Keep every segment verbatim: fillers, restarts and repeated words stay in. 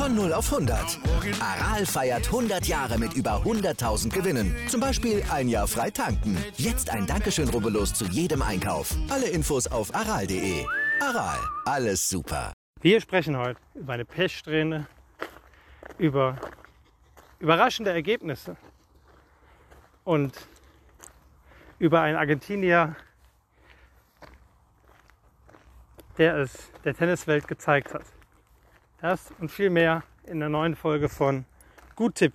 Von null auf hundert. Aral feiert hundert Jahre mit über hunderttausend Gewinnen. Zum Beispiel ein Jahr frei tanken. Jetzt ein Dankeschön, rubbellos zu jedem Einkauf. Alle Infos auf aral punkt de. Aral, alles super. Wir sprechen heute über eine Pechsträhne, über überraschende Ergebnisse und über einen Argentinier, der es der Tenniswelt gezeigt hat. Das und viel mehr in der neuen Folge von Gut Tipp.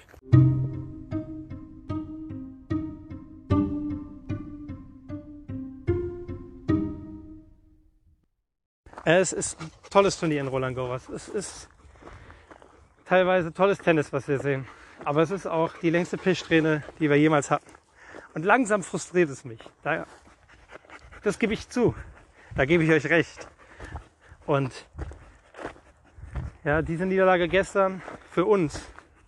Es ist ein tolles Turnier in Roland Garros. Es ist teilweise tolles Tennis, was wir sehen. Aber es ist auch die längste Pechsträhne, die wir jemals hatten. Und langsam frustriert es mich. Da, das gebe ich zu. Da gebe ich euch recht. Und ja, diese Niederlage gestern für uns,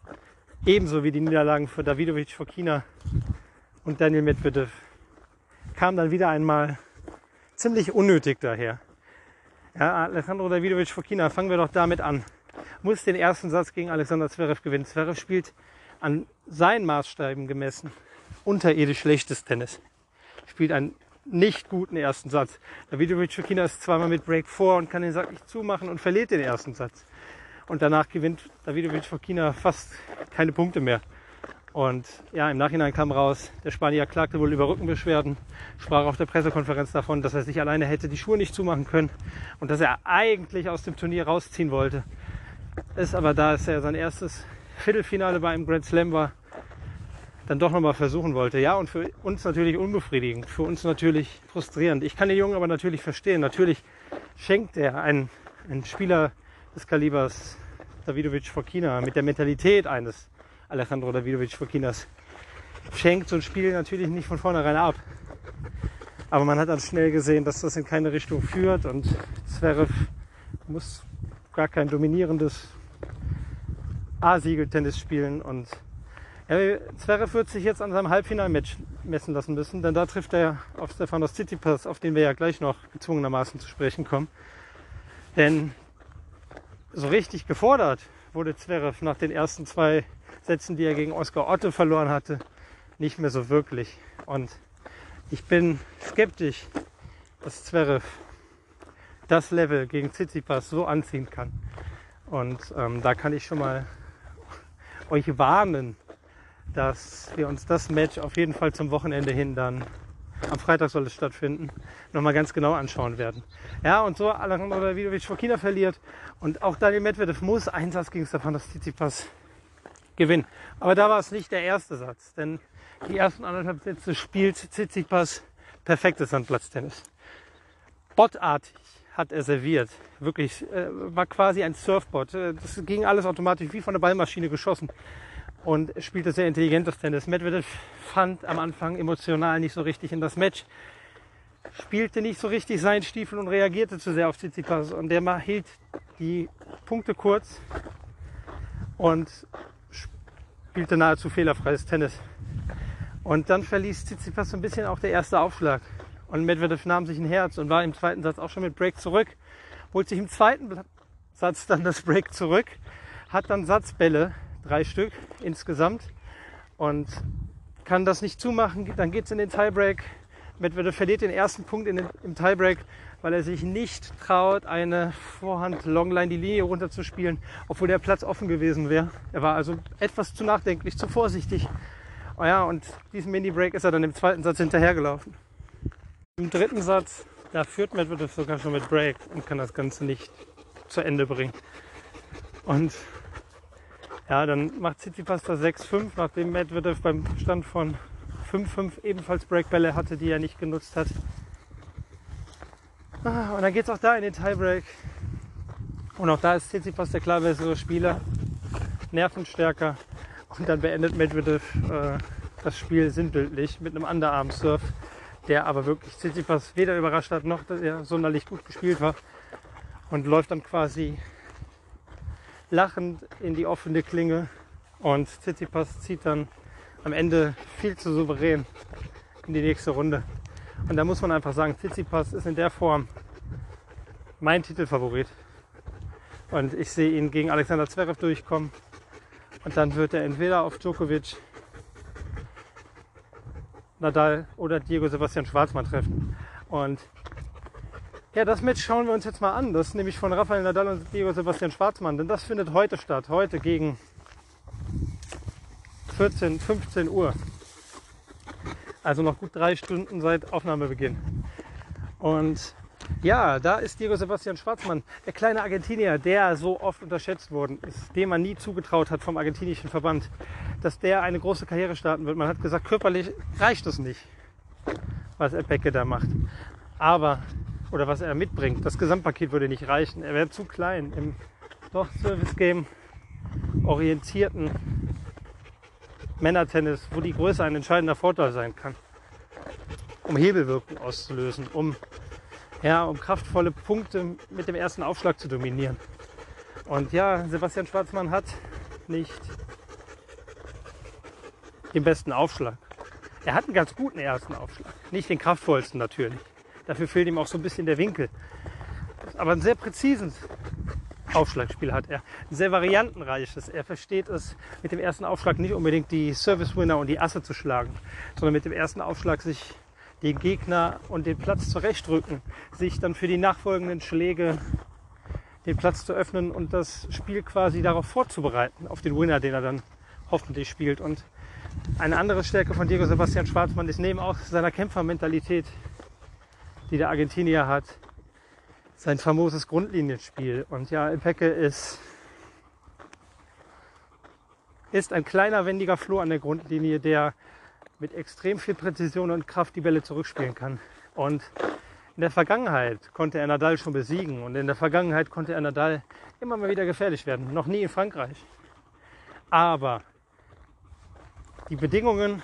ebenso wie die Niederlagen für Davidovich Fokina und Daniil Medvedev, kam dann wieder einmal ziemlich unnötig daher. Ja, Alejandro Davidovich Fokina, fangen wir doch damit an. Muss den ersten Satz gegen Alexander Zverev gewinnen. Zverev spielt an seinen Maßstäben gemessen unterirdisch schlechtes Tennis. Spielt einen nicht guten ersten Satz. Davidovich Fokina ist zweimal mit Break vor und kann den Sack nicht zumachen und verliert den ersten Satz. Und danach gewinnt Davidovich Fokina fast keine Punkte mehr. Und ja, im Nachhinein kam raus, der Spanier klagte wohl über Rückenbeschwerden, sprach auf der Pressekonferenz davon, dass er sich alleine hätte die Schuhe nicht zumachen können und dass er eigentlich aus dem Turnier rausziehen wollte. Ist aber, da es ja sein erstes Viertelfinale bei einem Grand Slam war, dann doch nochmal versuchen wollte. Ja, und für uns natürlich unbefriedigend, für uns natürlich frustrierend. Ich kann den Jungen aber natürlich verstehen. Natürlich schenkt er einen, einen Spieler des Kalibers Davidovich Fokina mit der Mentalität eines Alejandro Davidovich Fokinas, schenkt so ein Spiel natürlich nicht von vornherein ab. Aber man hat dann schnell gesehen, dass das in keine Richtung führt und Zverev muss gar kein dominierendes A-Siegel-Tennis spielen. Und ja, Zverev wird sich jetzt an seinem Halbfinalmatch messen lassen müssen, denn da trifft er auf Stefanos Tsitsipas, auf den wir ja gleich noch gezwungenermaßen zu sprechen kommen. Denn so richtig gefordert wurde Zverev nach den ersten zwei Sätzen, die er gegen Oscar Otte verloren hatte, nicht mehr so wirklich. Und ich bin skeptisch, dass Zverev das Level gegen Tsitsipas so anziehen kann. Und ähm, da kann ich schon mal euch warnen, dass wir uns das Match auf jeden Fall zum Wochenende hin dann, am Freitag soll es stattfinden, nochmal ganz genau anschauen werden. Ja, und so Alejandro Davidovich Fokina verliert und auch Daniil Medvedev muss einen Satz gegen Stefanos Tsitsipas gewinnen. Aber da war es nicht der erste Satz, denn die ersten anderthalb Sätze spielt Tsitsipas perfektes Sandplatztennis. Bottartig hat er serviert, wirklich, äh, war quasi ein Surfbot. Das ging alles automatisch wie von der Ballmaschine geschossen und spielte sehr intelligentes Tennis. Medvedev fand am Anfang emotional nicht so richtig in das Match, spielte nicht so richtig seinen Stiefel und reagierte zu sehr auf Tsitsipas und der mal hielt die Punkte kurz und spielte nahezu fehlerfreies Tennis. Und dann verließ Tsitsipas so ein bisschen auch der erste Aufschlag. Und Medvedev nahm sich ein Herz und war im zweiten Satz auch schon mit Break zurück. Holt sich im zweiten Satz dann das Break zurück. Hat dann Satzbälle, drei Stück insgesamt. Und kann das nicht zumachen. Dann geht es in den Tiebreak. Medvedev verliert den ersten Punkt in den, im Tiebreak, weil er sich nicht traut, eine Vorhand-Longline die Linie runterzuspielen, obwohl der Platz offen gewesen wäre. Er war also etwas zu nachdenklich, zu vorsichtig. Oh ja, und diesen Mini-Break ist er dann im zweiten Satz hinterhergelaufen. Im dritten Satz, da führt Medvedev sogar schon mit Break und kann das Ganze nicht zu Ende bringen. Und ja, dann macht Tsitsipas das sechs fünf, nachdem Medvedev beim Stand von fünf fünf ebenfalls Breakbälle hatte, die er nicht genutzt hat. Und dann geht es auch da in den Tiebreak. Und auch da ist Tsitsipas der klar bessere Spieler, nervenstärker. Und dann beendet Medvedev äh, das Spiel sinnbildlich mit einem Underarm-Surf, der aber wirklich Tsitsipas weder überrascht hat, noch dass er sonderlich gut gespielt war. Und läuft dann quasi lachend in die offene Klinge. Und Tsitsipas zieht dann am Ende viel zu souverän in die nächste Runde. Und da muss man einfach sagen, Tsitsipas ist in der Form mein Titelfavorit. Und ich sehe ihn gegen Alexander Zverev durchkommen. Und dann wird er entweder auf Djokovic, Nadal oder Diego Sebastian Schwartzmann treffen. Und ja, das Match schauen wir uns jetzt mal an. Das ist nämlich von Rafael Nadal und Diego Sebastian Schwartzmann. Denn das findet heute statt. Heute gegen vierzehn, fünfzehn Uhr. Also noch gut drei Stunden seit Aufnahmebeginn. Und ja, da ist Diego Sebastian Schwartzmann, der kleine Argentinier, der so oft unterschätzt worden ist, dem man nie zugetraut hat vom argentinischen Verband, dass der eine große Karriere starten wird. Man hat gesagt, körperlich reicht es nicht, was Epeke da macht. Aber, oder was er mitbringt, das Gesamtpaket würde nicht reichen. Er wäre zu klein im doch Service-Game orientierten Männertennis, wo die Größe ein entscheidender Vorteil sein kann, um Hebelwirkung auszulösen, um, ja, um kraftvolle Punkte mit dem ersten Aufschlag zu dominieren. Und ja, Sebastian Schwartzmann hat nicht den besten Aufschlag. Er hat einen ganz guten ersten Aufschlag, nicht den kraftvollsten natürlich. Dafür fehlt ihm auch so ein bisschen der Winkel. Aber ein sehr präzises Aufschlagspiel hat er. Ein sehr variantenreiches. Er versteht es, mit dem ersten Aufschlag nicht unbedingt die Service-Winner und die Asse zu schlagen, sondern mit dem ersten Aufschlag sich den Gegner und den Platz zurechtrücken, sich dann für die nachfolgenden Schläge den Platz zu öffnen und das Spiel quasi darauf vorzubereiten, auf den Winner, den er dann hoffentlich spielt. Und eine andere Stärke von Diego Sebastian Schwartzmann ist neben auch seiner Kämpfermentalität, die der Argentinier hat, sein famoses Grundlinienspiel. Und ja, Epeke ist, ist ein kleiner, wendiger Floh an der Grundlinie, der mit extrem viel Präzision und Kraft die Bälle zurückspielen kann. Und in der Vergangenheit konnte er Nadal schon besiegen. Und in der Vergangenheit konnte er Nadal immer mal wieder gefährlich werden. Noch nie in Frankreich. Aber die Bedingungen,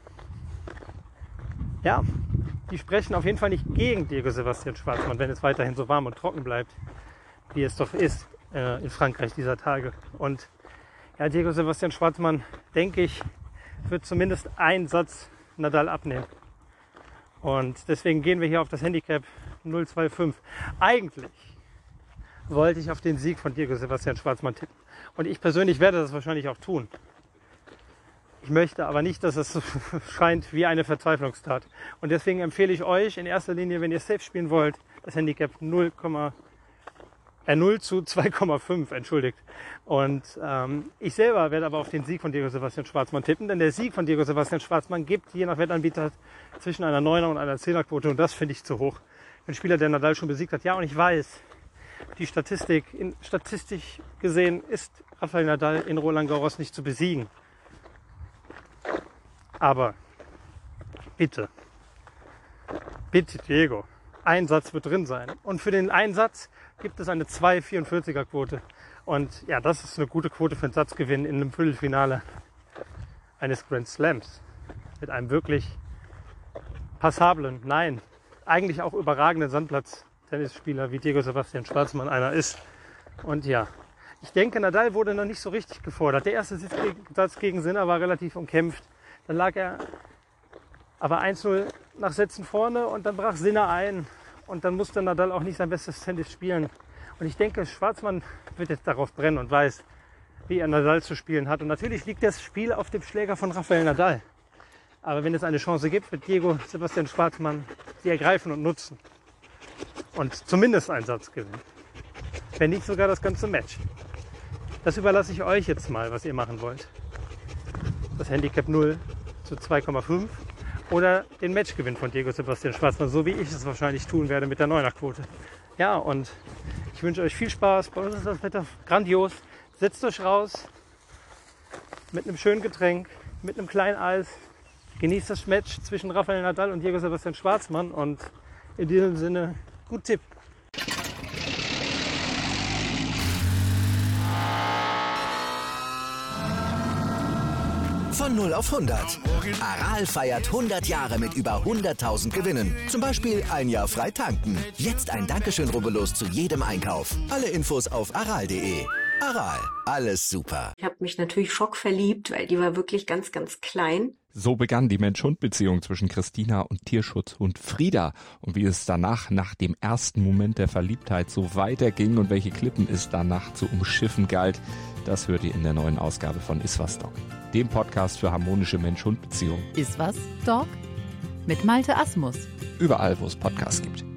ja, die sprechen auf jeden Fall nicht gegen Diego Sebastian Schwartzmann, wenn es weiterhin so warm und trocken bleibt, wie es doch ist äh, in Frankreich dieser Tage. Und ja, Diego Sebastian Schwartzmann, denke ich, wird zumindest einen Satz Nadal abnehmen. Und deswegen gehen wir hier auf das Handicap null Komma fünfundzwanzig. Eigentlich wollte ich auf den Sieg von Diego Sebastian Schwartzmann tippen. Und ich persönlich werde das wahrscheinlich auch tun. Ich möchte aber nicht, dass es so scheint wie eine Verzweiflungstat. Und deswegen empfehle ich euch in erster Linie, wenn ihr safe spielen wollt, das Handicap null, äh, null zu zwei Komma fünf, entschuldigt. Und ähm, ich selber werde aber auf den Sieg von Diego Sebastian Schwartzmann tippen, denn der Sieg von Diego Sebastian Schwartzmann gibt je nach Wettanbieter zwischen einer neuner und einer zehner Quote und das finde ich zu hoch. Ein Spieler, der Nadal schon besiegt hat, ja, und ich weiß, die Statistik, in, statistisch gesehen ist Rafael Nadal in Roland Garros nicht zu besiegen. Aber bitte, bitte Diego, ein Satz wird drin sein. Und für den einen Satz gibt es eine zwei Komma vierundvierziger Quote. Und ja, das ist eine gute Quote für einen Satzgewinn in einem Viertelfinale eines Grand Slams. Mit einem wirklich passablen, nein, eigentlich auch überragenden Sandplatz-Tennisspieler, wie Diego Sebastian Schwartzmann einer ist. Und ja, ich denke, Nadal wurde noch nicht so richtig gefordert. Der erste Satz gegen Sinner war relativ umkämpft. Dann lag er aber eins null nach Sätzen vorne und dann brach Sinner ein. Und dann musste Nadal auch nicht sein bestes Tennis spielen. Und ich denke, Schwartzmann wird jetzt darauf brennen und weiß, wie er Nadal zu spielen hat. Und natürlich liegt das Spiel auf dem Schläger von Rafael Nadal. Aber wenn es eine Chance gibt, wird Diego Sebastian Schwartzmann sie ergreifen und nutzen. Und zumindest einen Satz gewinnen. Wenn nicht sogar das ganze Match. Das überlasse ich euch jetzt mal, was ihr machen wollt. Das Handicap null zu zwei Komma fünf oder den Matchgewinn von Diego Sebastian Schwartzmann, so wie ich es wahrscheinlich tun werde mit der Neuner-Quote. Ja, und ich wünsche euch viel Spaß. Bei uns ist das Wetter grandios. Setzt euch raus mit einem schönen Getränk, mit einem kleinen Eis. Genießt das Match zwischen Rafael Nadal und Diego Sebastian Schwartzmann und in diesem Sinne, gut Tipp. Von null auf hundert. Aral feiert hundert Jahre mit über hunderttausend Gewinnen. Zum Beispiel ein Jahr frei tanken. Jetzt ein Dankeschön, rubbellos zu jedem Einkauf. Alle Infos auf aral punkt de. Aral, alles super. Ich habe mich natürlich schockverliebt, weil die war wirklich ganz, ganz klein. So begann die Mensch-Hund-Beziehung zwischen Christina und Tierschutzhund Frieda. Und wie es danach, nach dem ersten Moment der Verliebtheit, so weiterging und welche Klippen es danach zu umschiffen galt, das hört ihr in der neuen Ausgabe von Iswas Dog, dem Podcast für harmonische Mensch-Hund-Beziehungen. Iswas Dog? Mit Malte Asmus. Überall, wo es Podcasts gibt.